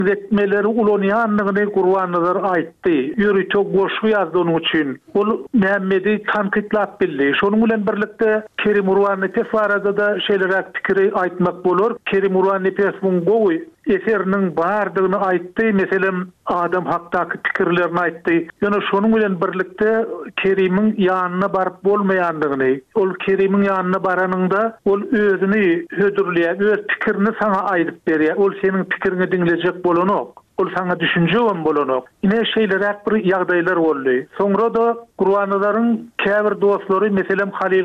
Zekmeleri ulanyanyny Gurbanlylar aýtdy. Ýüri çok goşgy ýazdyň üçin. Ol Mämmedi tanqidlap bildi. Şonuň bilen birlikde Kerim Urban Nefes barada da şeýlerek pikiri aýtmak bolar. Kerim Urban Nefes buň gowy eseriniň bardygyny aýtdy. Meselem adam hakdaky pikirlerini aýtdy. Ýöne şonuň bilen birlikde Kerimiň ýanyna baryp bolmaýandygyny, ol Kerimiň ýanyna baranyňda ol özüni hödürleýär, öz pikirini sana aýdyp berýär. Ol seniň pikirini dinlejek bolanok. Ol sana düşünje bolanok. Ine şeýlerek bir ýagdaýlar boldy. Soňra da Gurbanlylaryň käbir dostlary, meselem Halil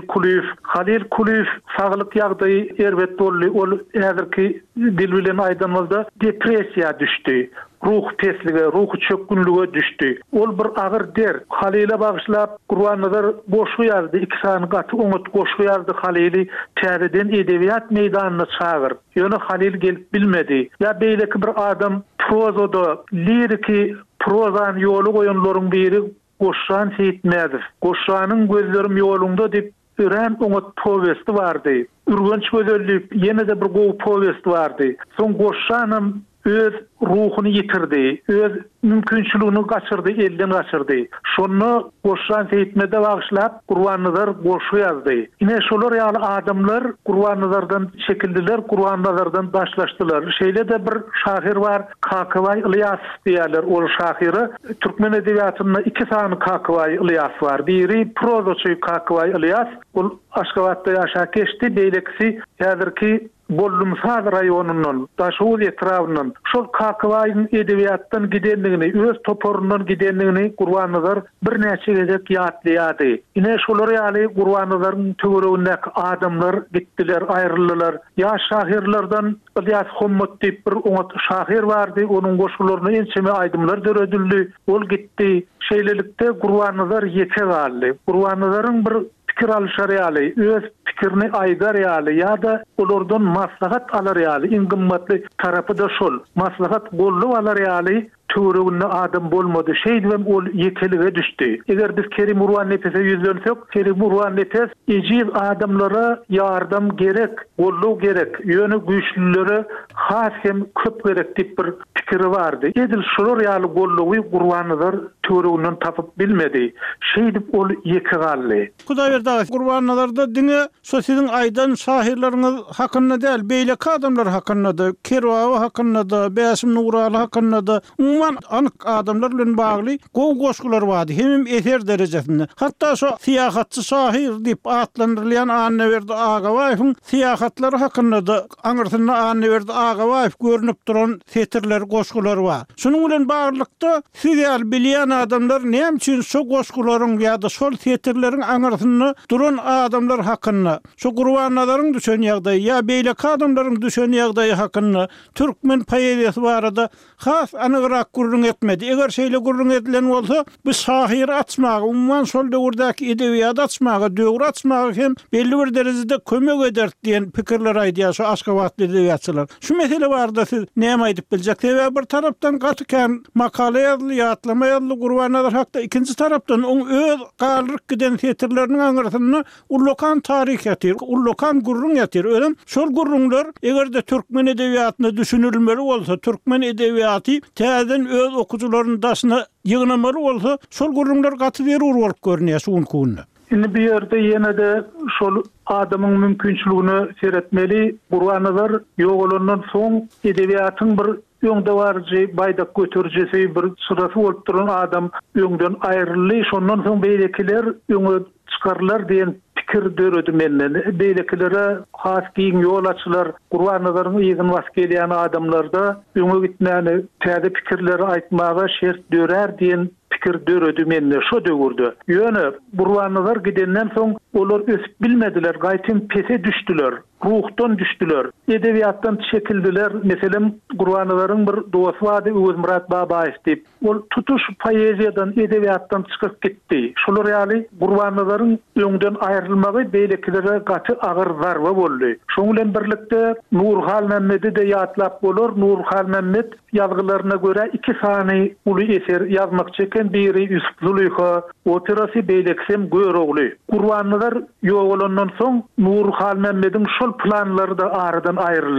Kuliýew saglyk ýagdaýy erbet boldy. Ol häzirki dil bilen aýdymyzda depressiýa düşdi. Ruh pesligi, ruh çökkünlüge düşdi. Ol bir agyr der. Halil'e bagışlap Gurbanlylar goşgy ýazdy. 2 sany gaty umut goşgy ýazdy Halil'i täzeden edebiýat meýdanyna çagyr. Ýöne Halil gelip bilmedi. Ya beýleki bir adam prozada, liriki prozan ýoly goýanlaryň biri Goşan Seyitmädir. Goşanyň gözlerim ýolunda dip Ürän umut powesti bardy. Ürgenç gözellik ýene-de bir gowy powesti bardy. Soň Goşanyň öz ruhuny yitirdi, öz mümkinçiligini gaçyrdy, elden gaçyrdy. Şonu Goşan Seyitmäde bagışlap Gurbanlylar goşgy ýazdy. Ine şolar ýaly adamlar Gurbanlylardan çekildiler, Gurbanlylardan başlaşdylar. Şeýle de bir şahyr bar, Kakıbay Ilyas diýerler. Ol şahyry türkmen edebiýatyna 2 sany Kakıbay Ilyas bar. Biri prozaçy Kakıbay Ilyas, ol Aşgabatda ýaşap geçdi, beýlekisi häzirki Bollumsaz raýonynyň, Daşow etrawynyň şol Kakıbaýyň edebiýatdan gidenligini, öz toporundan gidenligini Gurbanlylar bir näçe gezek ýatlaýady. Ine şolar ýaly Gurbanlylaryň töweregindäki adamlar gitdiler, aýryldylar. Ýa şahirlerden Ilyas Hommot diýip bir umut şahir bardy, onuň goşgularyny ençeme aýdymlar döredildi. Ol gitdi. Şeýlelikde Gurbanlylar ýeke galdy. Gurbanlylaryň bir pikir alşar ýaly, öz pikirini aýdar ýaly ýa-da olardan maslahat alar ýaly. Iň gymmatly tarapy da şol. Maslahat gollap alar ýaly töwereginde adam bolmady. Şeýdem ol ýekelige düşdi. Eger biz Kerim Urban Nefes'e ýüzlensek, Kerim Urban Nefes ejiz adamlara ýardam gerek, gollap gerek, ýöne güýçlülere has hem köp gerek diýip bir pikiri bardy. Edil şolar ýaly gollawy Gurbanlylar töwereginden tapyp bilmedi. Şeýdip ol ýeke galdy. Hudaýberdi, Gurbanlylarda diňe sosiýetiň aýdan şahirleriňiz hakynda däl, beýleki adamlar hakynda da, Kerwawa hakynda da, Bäsim Nuraly hakynda da, umman anyk adamlar bilen bagly gowy goşgular bardy. Hem eser derejesinde. Hatda şo siýahatçy şahir diýip atlandyrylýan Anneberdi Agabaýewiň siýahatlary hakynda da aňyrtynda Anneberdi Agabaýew görünip duran setirler, goşgular bar. Şonuň bilen baglykda siz bilýän adamlar näme üçin şo goşgularyň ýa-da şol setirleriň aňyrtynda duran adamlar hakynda, şo Gurbanlylaryň düşen ýagdaýy ýa beýleki adamlaryň düşen ýagdaýy hakynda türkmen poeziýasy barada has anygyrak gurrun etmedi. Eger şeýle gurrun edilen bolsa, bu şahir açmagy, umman şol döwürdäki edebiýat açmagy, döwür açmagy hem belli bir derejede kömek eder diýen pikirler aýdýar şo Aşgabatly edebiýatçylar. Şu mesele barada siz näme aýdyp biljek? Bir tarapdan gatykän makale ýazly, ýatlama ýazly Gurbanlylar hakda, ikinji tarapdan oň öz galyryk giden setirleriniň aňyrtyny ullokan taryh ýatyr, ullokan gurrun ýatyr. Ölen şol gurrunlar egerde türkmen edebiýatyny düşünülmeli bolsa, türkmen edebiýaty täzen öz okujularynyň daşyna ýygnamaly bolsa, şol gurrunlar gaty bir bolup görnýär şu kunna. Indi bir ýerde ýene-de şol adamyň mümkinçiligini seretmeli. Gurbanlylar ýogalandan soň edebiýatyň bir öňde barjy baýdak götürjesi bir sırasy bolup duran adam öňden aýryly. Şondan soň beýlekiler öňe çykarlar diýen pikir döredi menden. Beýlekilere has giň ýol açylar, Gurbanlylaryň ýygyny was gelýän adamlarda öňe gitmäni, täze pikirleri aýtmaga şert dörer diýen pikir döredi menden şo döwürde. Ýöne Gurbanlylar gidenden soň olar ösüp bilmediler, gaýtym pese düşdüler. Ruhdan düşdüler. Edebiýatdan çekildiler. Meselem Gurbanlylaryň bir dowasy bardy, Özmurat Babaýew diýip. Ol tutuş poeziýadan, edebiýatdan çykyp gitdi. Şolar ýaly Gurbanlylaryň öňden aýrylmagy beýlekilere gaty agyr zarba boldy. Şoň bilen birlikde Nurhal Memedi de ýatlap bolar. Nurhal Memmed ýazgylaryna görä 2 sany uly eser ýazmak çeken, biri Yusuf Züleyha, oterasy beýleksem Görogly. Gurbanlylar ýogalandan soň Nurhal Memmediň şol planlary da aradan aýryldy.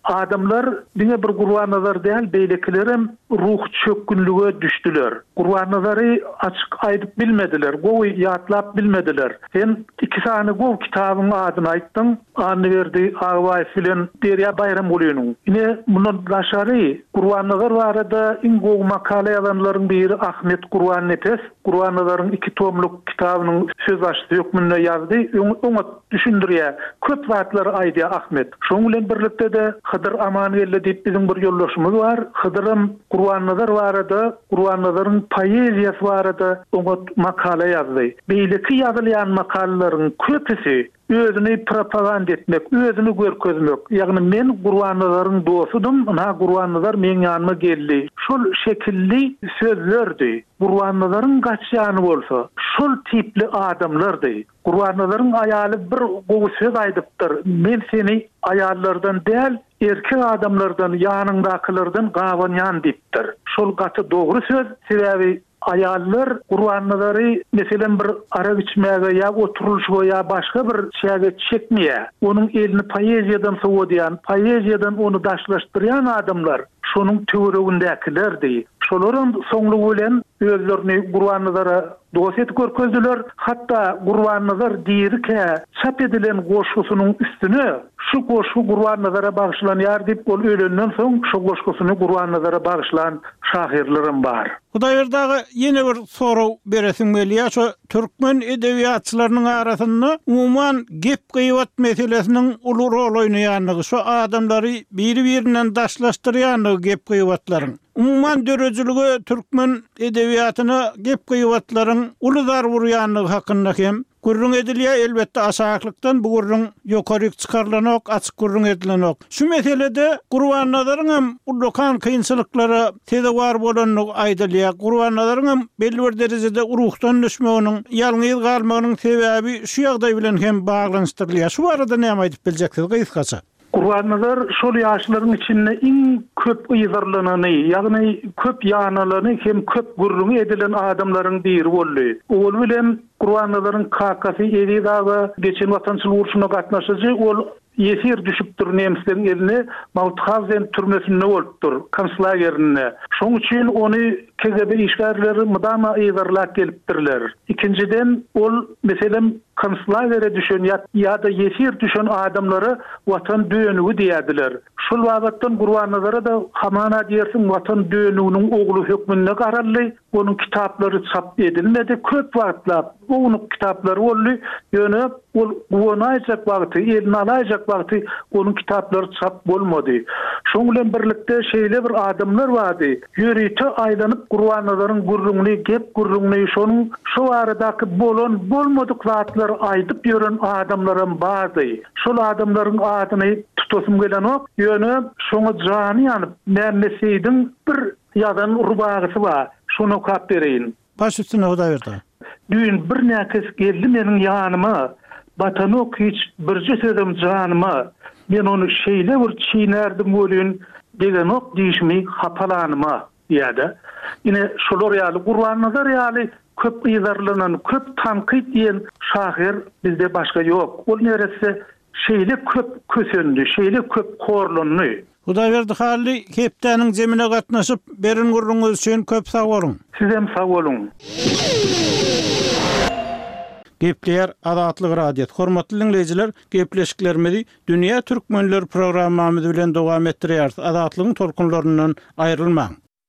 adamlar diňe bir Gurban nazar däl beýlekilerim ruh çökkünlüge düşdüler. Gurban nazary açyk aýdyp bilmediler, gowy ýatlap bilmediler. Sen iki sany gow kitabyň adyny aýtdyň, anny berdi Agabay filan Derya Bayram Gulynyň. Ine mundan başary Gurban nazar barada iň gowy makale ýazanlaryň biri Ahmet Gurban Nefes. Gurban nazaryň 2 tomluk kitabynyň söz başly hökmünde ýazdy. Oňa düşündirýär. Köp zatlar aýdy Ahmet. Şoň bilen birlikde de Hıdır Amanyeli diýip bizim bir ýoldaşymyz bar. Hıdyrym Gurban nazar barada, Gurban nazaryň poeziýasy barada oňa makale ýazdy. Beýleki ýazylýan makalalaryň köpüsi özüni propaganda etmek, özüni görkezmek. Ýagny men Gurban nazaryň dostudum, ha Gurban nazar meň ýanyma geldi. Şol şekilli sözlerdi. Gurban nazaryň gaçýany bolsa, şol tipli adamlardy. Gurban nazaryň aýaly bir gowy söz aýdypdyr. Men seni aýallardan däl, erkek adamlardan, ýanyndakylardan gawanýan diýipdir. Şol gaty dogry söz, sebäbi ayallar Gurban nazary meselen bir ara içmäge ýa oturulşyga ýa başga bir şäge çekmeýär. Onuň elini poeziýadan sowdýan, poeziýadan onu daşlaşdyrýan adamlar şonuň töweregindäkilerdi. Şolaryň soňlugy bilen özlerini Gurban nazara dost etip görkezdiler. Hatda Gurban nazar diýerke çap edilen goşgusynyň üstüne şu goşgu Gurban nazara bagyşlanýar diýip ol ölenden soň şu goşgusyny Gurban nazara bagyşlan şahirlerim bar. Hudaýberdagy ýene bir soraw beresim gelýär. Şu türkmen edebiýatçylarynyň arasynda umumyň gep gıýbat meselesiniň uly rol oýnaýanlygy, şu adamlary biri-birinden daşlaşdyrýanlygy gep gıýbatlaryň. Umumyň dörejiligi türkmen edebiýatyna gep gıýbatlaryň uly zar burýanlygy hakynda hem gurrun edilýär. Elbetde aşaklykdan bu gurrun ýokaryk çykarlanok, açyk gurrun edilenok. Şu meselede Gurban nazaryň hem ullukan kynçylyklary tede bar bolanlygy aýdylýar. Gurban nazaryň hem belli bir derejede ruhdan düşmeginiň, ýalňyz galmagynyň sebäbi şu ýagdaý bilen hem baglanyşdyrylýar. Şu barada näme aýdyp biljeksiz gysgaça? Gurban nazar şol ýaşlaryň içinde iň köp ýyzarlanany, ýagny köp ýanalany hem köp gurrun edilen adamlaryň biri boldy. Ol bilen Gurban nazaryň kakasy Ezidaga geçen watançylyk urşuna gatnaşyjy, ol yesir düşüpdir nemslerin eline, Malthazen türmesinde bolupdyr, konslagerine. Şoň üçin ony KGB işgärleri mydama ýyzarlap gelipdirler. İkinciden ol meselem konslagere düşen ýa-da yesir düşen adamlary watan döňügi diýerdiler. Şol wagtdan Gurban nazara da hamana diýersiň watan döňüginiň ogly hökmünde garally, onun kitaplary çap edilmedi. Köp wagtlar onun kitaplary boldy. Ýöne ol gonaýjak wagty, elini alaýjak wagty onun kitaplary çap bolmady. Şoň bilen birlikde şeýle bir adamlar bardy. Ýürüýte aýlanyp Gurban nazaryň gurrunly, gep gurrunly şonuň şu aradaky bolan bolmadyk zatlar aýdyp ýören adamlarym bardy. Şol adamlaryň adyny tutasym gelen ok, ýöne şoňa jany ýanyp nämeseýdiň bir ýazan rubagasy bar. Şonu okap bereýin. Baş üstüne Hudaýberda. Düýün bir näkes geldi meniň ýanyma. Batanok hiç birji sözüm janyma. Men onu şeýle bir çiğnerdim bolýan degen ok diýişmi hapalanyma ýa-da. Ine şolar ýaly Gurban nazar ýaly köp ýyzarlanan, köp tanqid diýen şahir bizde başga ýok. Ol neresi şeýle köp kösendi, şeýle köp korlandy. Hudaýberdi hally hepdäniň jemine gatnaşyp berin gurruňyz üçin köp sag bolun. Siz hem sag bolun. Gepler Azatlyk Radio. Hormatly dinleyijiler, gepleşiklerimizi Dünýä Türkmenleri programmamyz bilen dowam etdirýär. Azatlygyň tolkunlaryndan aýrylmaň.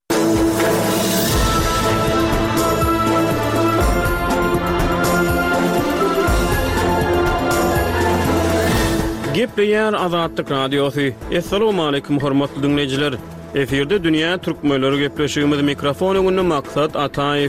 Gepleýär Azatlyk Radiosu. Assalamu alaykum hormatly dinleyijiler. Eferde Dünýä Türkmenleri gepleşigimiz mikrofon öňünde Maksat Ataýew.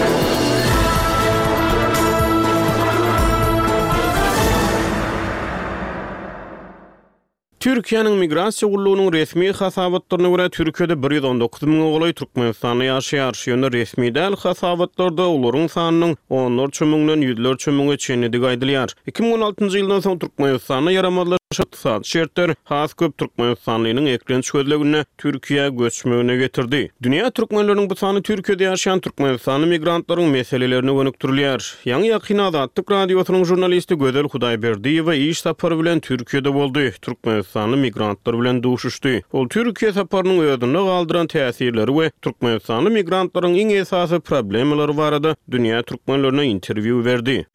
Türkiýanyň migrasiýa gullugynyň resmi hasabatlaryna görä Türkiýede 119 000 ogly türkmenistany ýaşaýar. Şonu resmi däl hasabatlarda olaryň sanynyň 14 000-den 100 000-e çenligi aýdylýar. 2016-njy ýyldan soň Türkmenistana yaramazlaşýan şertler has köp türkmenistanynyň ekren çözlegine Türkiýe göçmegine getirdi. Dünýä türkmenleriniň bu sany Türkiýede ýaşaýan türkmenistany migrantlaryň meselelerini gönükdirýär. Ýa-ni ýakyn Azatlyk radiosynyň jurnalisti Gözel Hudaýberdiýewa iş sapary bilen Türkiýede boldy. Türkmenistan Türkmenistanly migrantlar bilen duşuşdy. Ol Türkiýe saparynyň öýdüne galdyran täsirleri we Türkmenistanly migrantlaryň iň esasy problemleri barada dünýä türkmenlerine interwiu berdi.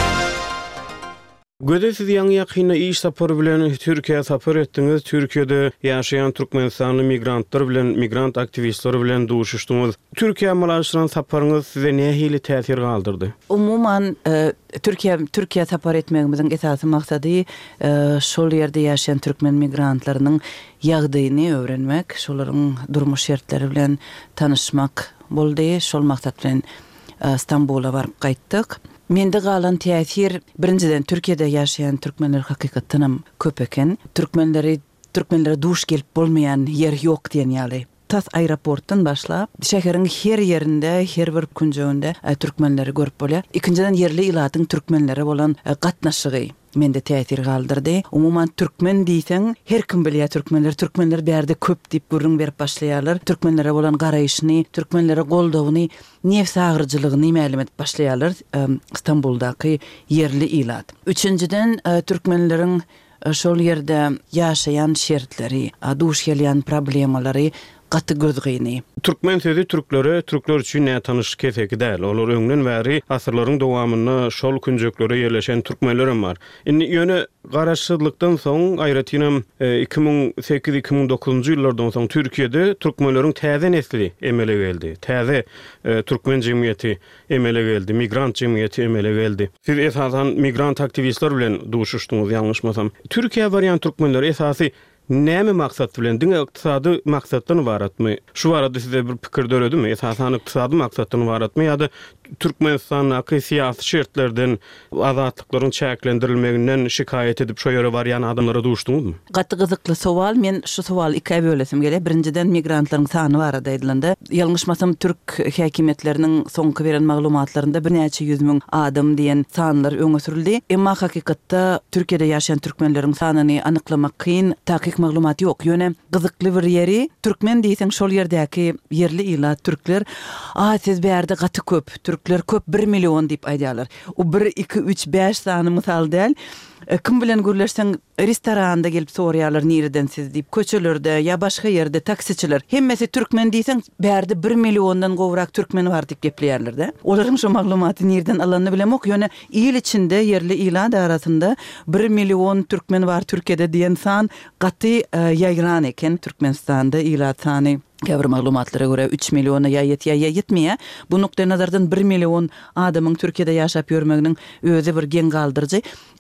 Göde siz ýaňy ýakyna iş sapary bilen Türkiýe sapar etdiňiz. Türkiýede ýaşaýan türkmenistanly migrantlar bilen, migrant aktivistleri bilen duşuşdyňyz. Türkiýe malaşyran saparyňyz size nähili täsir galdyrdy? Umuman Türkiýe sapar etmegimiziň esasy maksady şol ýerde ýaşaýan türkmen migrantlarynyň ýagdaýyny öwrenmek, şolaryň durmuş şertleri bilen tanışmak boldy. Şol maksat bilen Istanbula baryp gaýtdyk. Mende galan täsir birinciden Türkiýede ýaşaýan türkmenler hakykatynam köp eken. Türkmenlere duş gelip bolmayan yer ýok diýen ýaly. Tas aeroportdan başlap şäheriň her ýerinde, her bir künjeginde türkmenleri görüp bolýar. Ikinciden yerli ilatyň türkmenlere bolan gatnaşygy mende täsir galdyrdy. Umuman türkmen diýseň her kim bilýär türkmenler bärde köp diýip gurrun berip başlaýarlar. Türkmenlere bolan garaýyşyny, türkmenlere goldawyny, nefs agyrjylygyny ma'lum etip başlaýarlar Istanbuldaky yerli ilat. Üçünciden türkmenleriň şol ýerde ýaşaýan şertleri, duş gelýän problemalary gaty gözgeyni. Türkmen sözi Türkler üçin näme tanış keseki däl. Olar öňden bäri asyrlaryň dowamyny şol künjeklere ýerleşen türkmenlerim bar. Indi ýöne garaşsızlykdan soň aýratynam 2008-2009 ýyllardan soň Türkiýede türkmenleriň täze nesli emele geldi. Täze türkmen jemgyýeti emele geldi, migrant jemgyýeti emele geldi. Siz esasan migrant aktivistler bilen duşuşdyňyz, ýalňyşmasam. Türkiýe barýan türkmenler esasy näme maksat bilen diňe ykdysady maksatdan ibaratmy? Şu barada size bir pikir döredimi? Esasan ykdysady maksatdan ibaratmy ýa-da Türkmenistanyň syýasy şertlerden azatlyklaryň çäklendirilmeginden şikayet edip şo ýere barýan adamlara duşdyňyzmy? Gaty gyzykly sowal. Men şu sowal ikiye bölesim gelýär. Birinciden migrantlaryň sany barada aýdylanda. Ýalňyşmasam Türk häkimetleriniň soňky beren maglumatlarynda 1.100 000 adam diýen sanlar öňe sürildi. Emma hakykatda Türkiýede ýaşaýan türkmenleriň sanyny anyklamak kyn, takyk maglumat ýok. Ýöne gyzykly bir ýeri türkmen diýseň şol ýerdäki yerli ilat türkler, siz bärde gaty köp, türkler köp 1 milyon diýip aýdýarlar. O 1 2 3 5 sany mysal däl. Kim bilen gürleşseň restoranda gelip soraýarlar nereden siz diýip, köçelerde ýa başga ýerde taksiçiler. Hemmesi türkmen diýseň bärde 1 milyondan gowrak türkmen bar diýip gepleýärler-de. Olaryň şu maglumaty nereden alanyny bilemok. Ýöne ýyl içinde yerli ilan arasynda 1 milyon türkmen bar Türkiýede diýen san gaty ýaýran eken. Türkmenistanda ilat sany Käbir maglumatlara göre 3 milyona yetmeýär. Bu nokta nazardan 1 milyon adamyň Türkiýede ýaşap ýörmeginiň özi bir gen galdyrjy.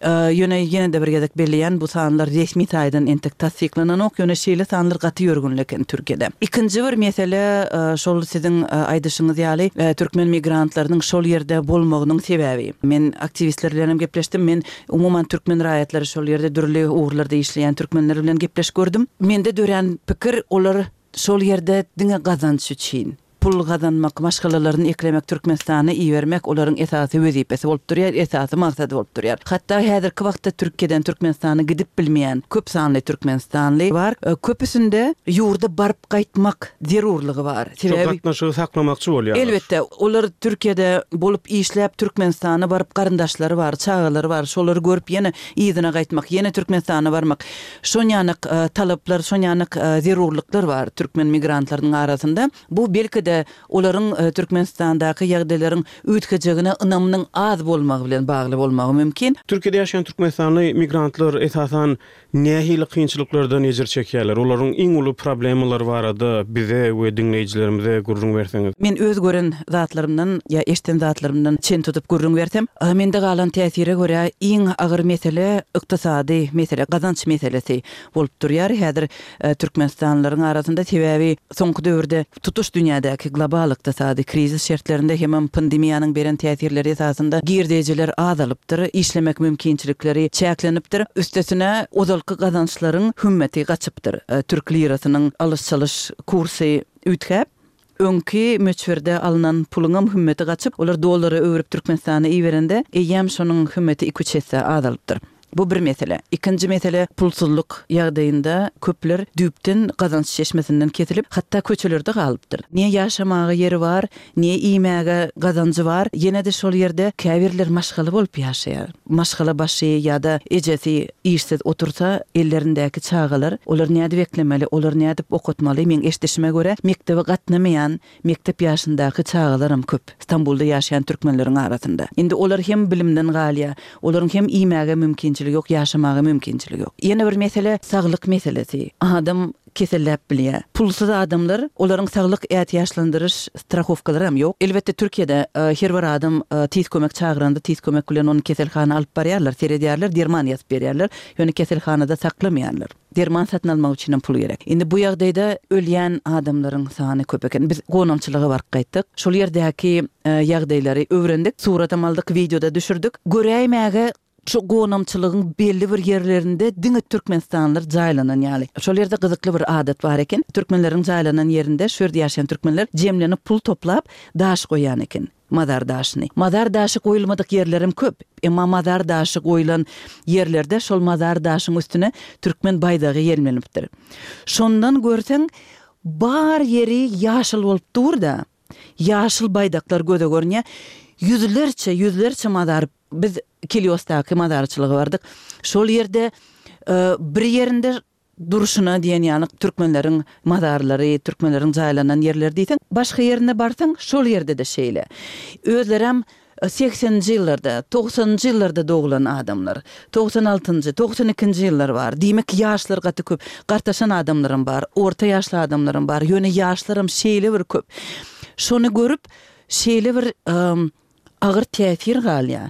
Ýöne de bir gezek belleýän bu sanlar resmi taýdan entek tasdiklanan ok, ýöne şeýle sanlar gaty ýörgünleken Türkiýede. Ikinji bir mesele şol siziň aýdyşyňyz ýaly türkmen migrantlarynyň şol ýerde bolmagynyň sebebi. Men aktivistler bilen gepleşdim. Men umuman türkmen raýatlary şol ýerde dürli uğurlarda işleýän türkmenler bilen gepleş gördüm. Mende dören pikir olar şol ýerde diňe gazanç üçin pul gazanmak, maşgalalaryny eklemek, Türkmenistany iýermek olaryň esasy wezipesi bolup durýar, esasy maksady bolup durýar. Hatda häzirki wagtda Türkiýeden Türkmenistany gidip bilmeýän köp sanly türkmenistanly bar. Köpüsinde ýurda baryp gaýtmak zerurlygy bar. Sebebi gatnaşygy saklamakçy bolýar. Elbetde, olar Türkiýede bolup işläp Türkmenistana baryp garyndaşlary bar, çağalary bar. Şolary görüp ýene ýygyna gaýtmak, ýene Türkmenistana barmak. Şoňanyk talaplar, şoňanyk zerurlyklar bar türkmen migrantlarynyň arasynda. Bu belki de olaryň Türkmenistandaky ýagdaýlaryň üýtkejegine ynamynyň az bolmagy bilen bagly bolmagy mümkin. Türkiýede ýaşaýan türkmenistanly migrantlar esasan nähili kynçylyklardan ejir çekýärler. Olaryň iň uly problemalary barada bize we dinleýijilerimize gurrun berseňiz. Men öz gören zatlarymdan ýa eşten zatlarymdan çen tutup gurrun bersem, mende galan täsire görä iň agyr mesele ykdysady mesele, gazanç meselesi bolup durýar. Häzir türkmenistanlaryň arasynda sebebi soňky döwürde tutuş dünýädäki global ykdysady krizis şertlerinde hem pandemiýanyň beren täsirleri esasında girdejiler azalypdyr, işlemek mümkinçilikleri çäklenipdir. Üstesine ozalky gazançlaryň hümmeti gaçypdyr. Türk lirasynyň alış-çalış kursy ütkäp öňki möçberde alınan puluň hümmeti gaçyp, olar dollary öwrüp Türkmenistana iýerende, ýam şonuň hümmeti 2-3 hissa azalypdyr. Bu bir mesele. İkinci mesele pulsuzluk ýagdaýynda köpler düpden gazanç çeşmesinden kesilip hatta köçelerde galypdyr. Niye yaşamağa yeri var, niye iýmäge gazancı var, ýene de şol ýerde käbirler maşgaly bolup ýaşaýar. Maşgala başy ýa-da ejesi işsiz otursa ellerindäki çağalar, olar näde beklemeli, olar näde okutmaly. Men eşdeşime göre mektebe gatnamayan, mektep ýaşyndaky çağalarym köp. İstanbulda ýaşaýan türkmenleriň arasynda. Indi olar hem bilimden galya, olaryň hem iýmäge mümkinçiligi ýok, ýaşamaga mümkinçiligi ýok. Ýene bir mesele saglyk meselesi. Adam keselläp bilýär. Pulsuz adamlar, olaryň saglyk ýaşlandyryş strahowkalary hem ýok. Elbetde Türkiýede her bir adam tiz kömek çağıranda tiz kömek bilen onu keselhana alyp barýarlar, seredýärler, derman ýazyp berýärler. Ýöne keselhanada saklamaýarlar. Derman satyn almak üçin pul gerek. Indi bu ýagdaýda ölýän adamlaryň sany köp eken. Biz gonamçylyga baryp gaýtdyk. Şol ýerdäki ýagdaýlary öwrendik, suratam aldyk, videoda düşürdük. Göräýmäge şu gonamçylygyň belli bir ýerlerinde diňe türkmenstanlar jaýlanan ýaly. Şol ýerde gyzykly bir adat bar eken. Türkmenleriň jaýlanan ýerinde şu ýerde ýaşaýan türkmenler jemlenip pul toplap daş goýan eken. Madar daşyny. Madar daşy goýulmadyk ýerlerim köp. Emma madar daşy goýulan ýerlerde şol madar daşyň üstüne türkmen baýdagy ýerlenipdir. Şondan görseň bar ýeri ýaşyl bolup durda. Ýaşyl baýdaklar göze görnýär. Yüzlerçe madar biz Kiliosdaky madarçylygy bardyk. Şol ýerde bir ýerinde duruşuna diýen ýany türkmenleriň madarlary, türkmenleriň jaýlanan ýerleri diýsen, başga ýerine barsaň şol ýerde de şeýle. Özlerem 80-nji ýyllarda, 90-njy ýyllarda doğulan adamlar, 96-njy, 92-nji ýyllar bar. Diýmek ýaşlar gaty köp. Gartaşan adamlarym bar, orta ýaşly adamlarym bar. Ýöne ýaşlarym şeýle bir köp. Şonu görüp şeýle bir agyr täsir galýa.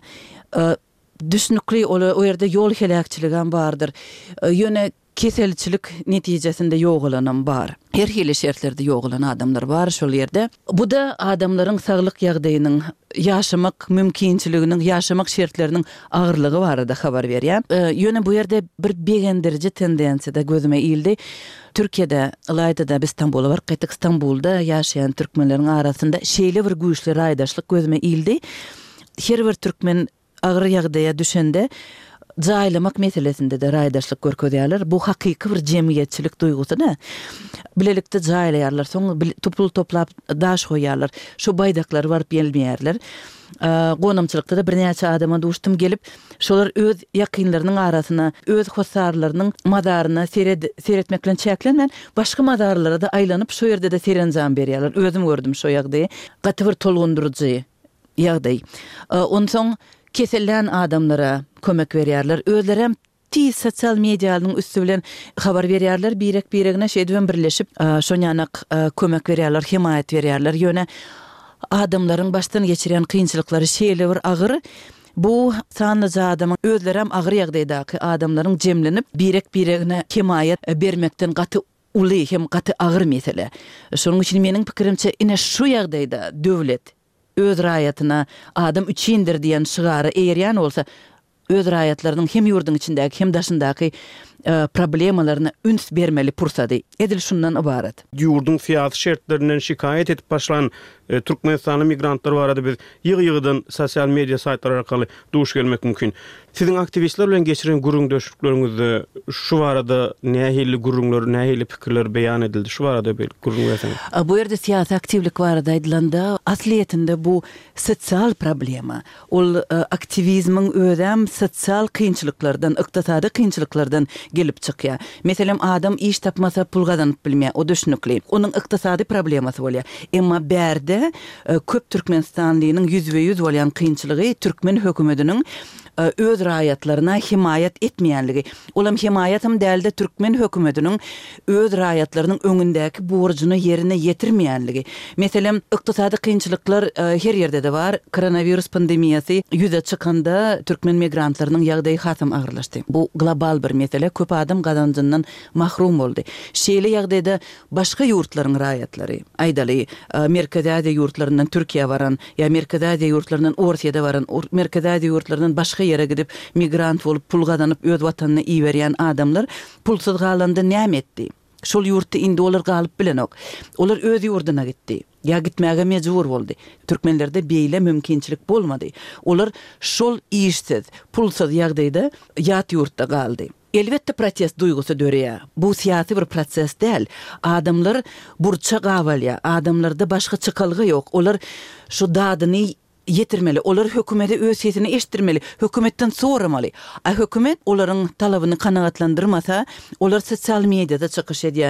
Düşnükli o ýerde ýol helakçylygy bardyr. Ýöne keselçilik netijesinde ýogulanan bar. Her hili şertlerde ýogulan adamlar bar şol ýerde. Bu da adamlaryň saglyk ýagdaýynyň, ýaşamak mümkinçiliginiň, ýaşamak şertleriniň agyrlygy barada habar berýär. Ýöne bu ýerde bir begendirji tendensiýa da gözüme ildi. Türkiýede, Ilayda biz İstanbul'a bar gaýtyk. İstanbulda ýaşaýan türkmenleriň arasynda şeýle bir güýçli raýdaşlyk gözüme ildi. Her bir türkmen agyr ýagdaýa düşende jaýlamak meselesinde de raýdaşlyk görkezýärler. Bu hakyky bir jemgyýetçilik duýgusy da. Bilelikde jaýlaýarlar, soň tupul toplap daş goýarlar. Şu baýdaklary baryp gelmeýärler. Gonamçylykda da bir näçe adama duşdum gelip, şolar öz ýakynlarynyň arasyna, öz hosarlarynyň madaryna seretmek bilen çäklenmän, başga madarlara da aýlanyp şu ýerde de serenjam berýärler. Özüm gördüm şu ýagdaýy. Gaty bir tolgundurjy ýagdaý. Ondan soň kesellän adamlara kömek berýärler. Özlerem tiz sosial mediýanyň üstü bilen habar berýärler, birek-biregine şeýdem birleşip şonýanak kömek berýärler, himayet berýärler. Ýöne adamlaryň başdan geçiren kynçylyklary şeýle bir agyr. Bu sanlyca adamyň özlerem agyr ýagdaýdaky adamlaryň jemlenip birek-biregine himayet bermekden gaty uly hem gaty agyr mesele. Şonuň üçin meniň pikirimçe ine şu ýagdaýda döwlet öz raýatyna adam üçindir diýen şygary eýerýän bolsa, öz raýatlarynyň hem ýurdun içindäki hem daşyndaky problemalaryna üns bermeli pursady. Edil şundan ibaret. Ýurdun syýasy şertlerinden şikayet etip başlan Türkmenistany migrantlar barada biz ýygy-ýygydan sosial media saýtlary arkaly duş gelmek mümkin. Siziň aktivistler bilen geçiren gurrundaşlyklarynızda şu barada nähili gurrunlar, nähili pikirler beýan edildi. Şu barada bir gurrun berseňiz. Bu ýerde siýasy aktivlik barada aýdylanda asliýetinde bu sosial problema. Ol aktivizmiň özem sosial kynçylyklardan, ykdysady kynçylyklardan gelip çykýar. Meselem adam iş tapmasa pul gazanyp bilmeýär, o düşnükli. Onuň ykdysady problemasy bolýar. Emma berde köp Türkmenistanlynyň 100% bolýan kynçylygy türkmen hökümetiniň öz raýatlaryna himayet etmeýänligi. Olam himayet hem dälde türkmen hökümetiniň öz raýatlarynyň öňündäki borjuny ýerine ýetirmeýänligi. Meselem ykdysady kynçylyklar her ýerde de bar. Koronavirus pandemiýasy ýüze çykanda türkmen migrantlarynyň ýagdaýy hasam agyrlaşdy. Bu global bir mesele. Köp adam gazanjyndan mahrum boldy. Şeýle ýagdaýda başga ýurtlaryň raýatlary, aýdaly Merkezi Aziýa ýurtlaryndan Türkiýe baran, ýa Merkezi Aziýa ýurtlaryndan Orsiýada baran, Merkezi Aziýa ýurtlaryndan başga ýere gidip migrant bolup pul gazanyp öz watanyna iýerýän adamlar pulsuz galanda näme etdi? şol ýurtda indi olar galyp bilenok. Olar öz ýurduna gitdi. Ya gitmäge mejbur boldy. Türkmenlerde beýle mümkinçilik bolmady. Olar şol işsiz, pulsuz ýagdaýda ýat ýurtda galdy. Elbette protest duygusu döreýär. Bu siyasi bir proses däl. Adamlar burça gawalya, adamlarda başga çykalgy ýok. Olar şu dadyny yetirmeli. Olar hökümete öz sesini eşitdirmeli. Hökümetten soramaly. Hökümet olaryň talabyny kanagatlandyrmasa, olar sosial mediada çykyş edýär.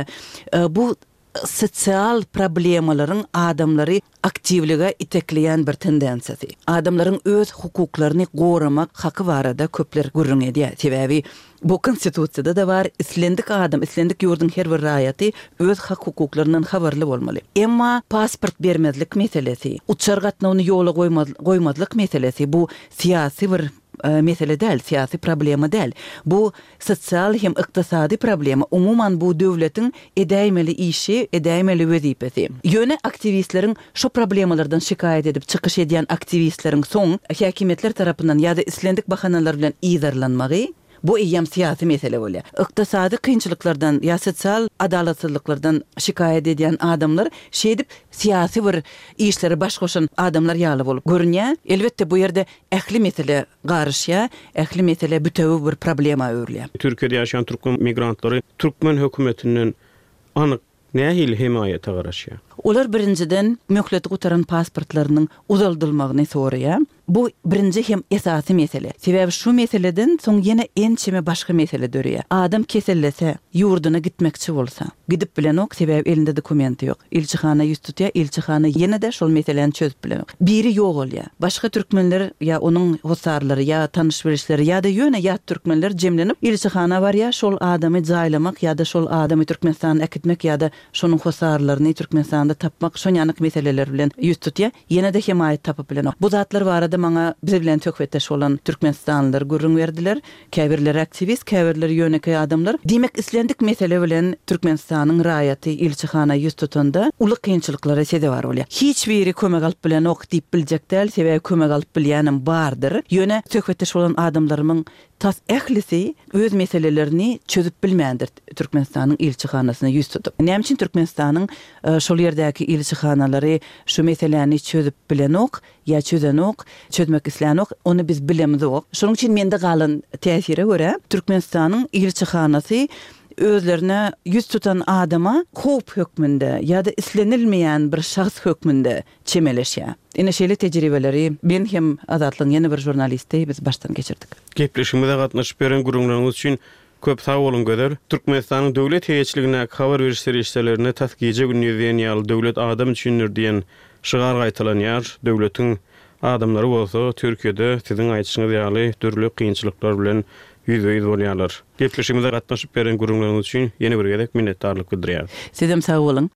Bu sosial problemaların adamları aktivliğe itekleyen bir tendensiyası. Adamların öz hukuklaryny goramak hakkı barada köpler gurrun edýär. Sebäbi bu konstitusiýada da var, islendik adam, islendik ýurdun her bir raýaty öz hak hukuklarynyň habarly bolmaly. Emma pasport bermezlik meselesi, uçar gatnawyny ýola goýmadlyk meselesi bu siyasi bir mesele däl, siyasi problema däl. Bu sosial hem ykdysady problema. Umuman bu döwletiň edäýmeli işi, edäýmeli wezipesi. Ýöne aktivistleriň şu problemalardan şikayet edip çykyş edýän aktivistleriň soň häkimetler tarapyndan ýa-da islendik bahanalar bilen izarlanmagy bu eýem siyasi mesele bolýar. Ykdysady kynçylyklardan ýa sosial adalatsızlyklardan şikayet edýän adamlar şeýdip siyasi bir işleri baş goşan adamlar ýaly bolup görünýär. Elbetde bu ýerde ähli mesele garşýar, ähli mesele bütewi bir problema öwrülýär. Türkiýede ýaşaýan türkmen migrantlary türkmen hökümetiniň anyk nähili himayete garaşýar? Olar birinciden möhleti gutaran pasportlarynyň uzaldylmagyny soraýar. Bu birinci hem esasy mesele. Sebäbi şu meseleden soň ýene ençeme başga mesele döreýär. Adam kesellese, ýurduna gitmekçi bolsa, gidip bilenok, sebäbi elinde dokumenti ýok. Elçihana ýüz tutýar, elçihana ýene de şol meseleni çözüp bilenok. Biri ýok bolýar. Başga türkmenler ýa onuň hosarlary ýa tanış bilişleri ýa-da ýöne ýat türkmenler jemlenip elçihana barýar, şol adamy jaýlamak ýa-da şol adamy Türkmenistana äkitmek ýa-da şonuň hosarlaryny Türkmenistanda tapmak şonýanyk meseleler bilen ýüz tutýar. Ýene de himayet tapyp bilenok. Bu zatlar barada maňa bize bilen töhfetdeş olan Türkmenistanlylar gurrun berdiler. Käbirler aktivist, käbirler ýöneki adamlar. Demek islendik mesele bilen Türkmenistanyň raýaty elçihana ýüz tutanda uly kynçylyklara sede bar bolýar. Hiç biri kömek alyp bilen ok diýip biljek däl, sebäbi kömek alyp bilýänim bardyr. Ýöne töhfetdeş olan adamlaryň tas ählisi öz meselelerini çözüp bilmeýändir Türkmenistanyň elçihanasyna ýüz tutup. Näme üçin Türkmenistanyň şol ýerdäki elçihanalary şu meselelerini çözüp bilen ok ýa çözen ok, çözmek isleýän ok, onu biz bilemiz ok. Şonuň üçin mende galan täsire görä Türkmenistanyň elçihanasy özlerine yüz tutan adama kop hökmünde ya da islenilmeyen bir şahs hökmünde çemeleşýär. Ene şeýle tejribeleri ben hem Azatlyň ýene bir jurnalisti biz baştan geçirdik. Gepleşigimizde gatnaşyp beren gurulmalarynız üçin köp sag bolun göder. Türkmenistanyň döwlet heýetçiligine habar berişleri işlerine tasgiýe günýüzden ýaly döwlet adam üçindir diýen şygar gaýtalanýar. Döwletiň adamlary bolsa Türkiýede siziň aýtýyşyňyz ýaly türlü kynçylyklar bilen yüz bolýarlar. Gepleşigimizde gatnaşyp beren gurulmalarynız üçin ýene bir gezek minnetdarlyk bildirýär. Sizem sag bolun.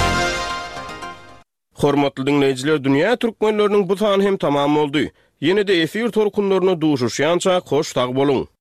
Hormatly dinleýijiler, dünýä türkmenleriniň bu sany hem tamam boldy. Ýene-de efir torkunlaryna duşuşýança hoş tag bolun.